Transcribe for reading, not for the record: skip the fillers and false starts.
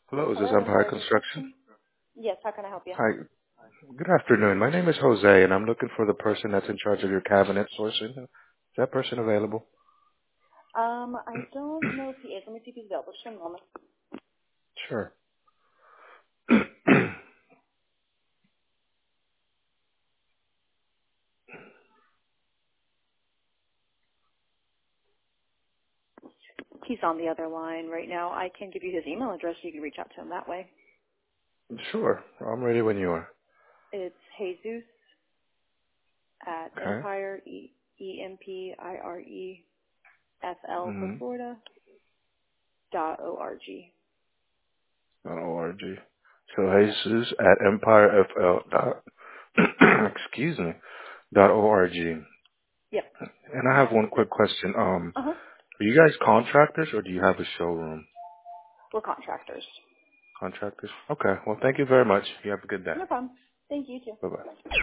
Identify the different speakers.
Speaker 1: Hello, is this
Speaker 2: Hello,
Speaker 1: Empire
Speaker 2: Empire
Speaker 1: Construction?
Speaker 2: Construction? Yes, how can I help you?
Speaker 1: Hi, good afternoon. My name is Jose, and I'm looking for the person that's in charge of your cabinet sourcing. Is that person available?
Speaker 2: I don't know if he is. Let me see if he's available. Just a moment.
Speaker 1: Sure.
Speaker 2: He's on the other line right now. I can give you his email address. You can reach out to him that way.
Speaker 1: Sure. I'm ready when you are.
Speaker 2: It's Jesus at
Speaker 1: Okay.
Speaker 2: Empire, EMPIREFL for
Speaker 1: Mm-hmm.
Speaker 2: Florida, .org.
Speaker 1: .org. So Jesus at empirefl dot excuse me .org. And
Speaker 2: Yep.
Speaker 1: I
Speaker 2: And
Speaker 1: have
Speaker 2: that's
Speaker 1: one
Speaker 2: it.
Speaker 1: quick question.
Speaker 2: Uh-huh.
Speaker 1: Are you guys contractors or do you have a showroom?
Speaker 2: We're contractors.
Speaker 1: Contractors. Okay. Well, thank you very much. You have a good day.
Speaker 2: No problem. Thank you, too.
Speaker 1: Bye bye.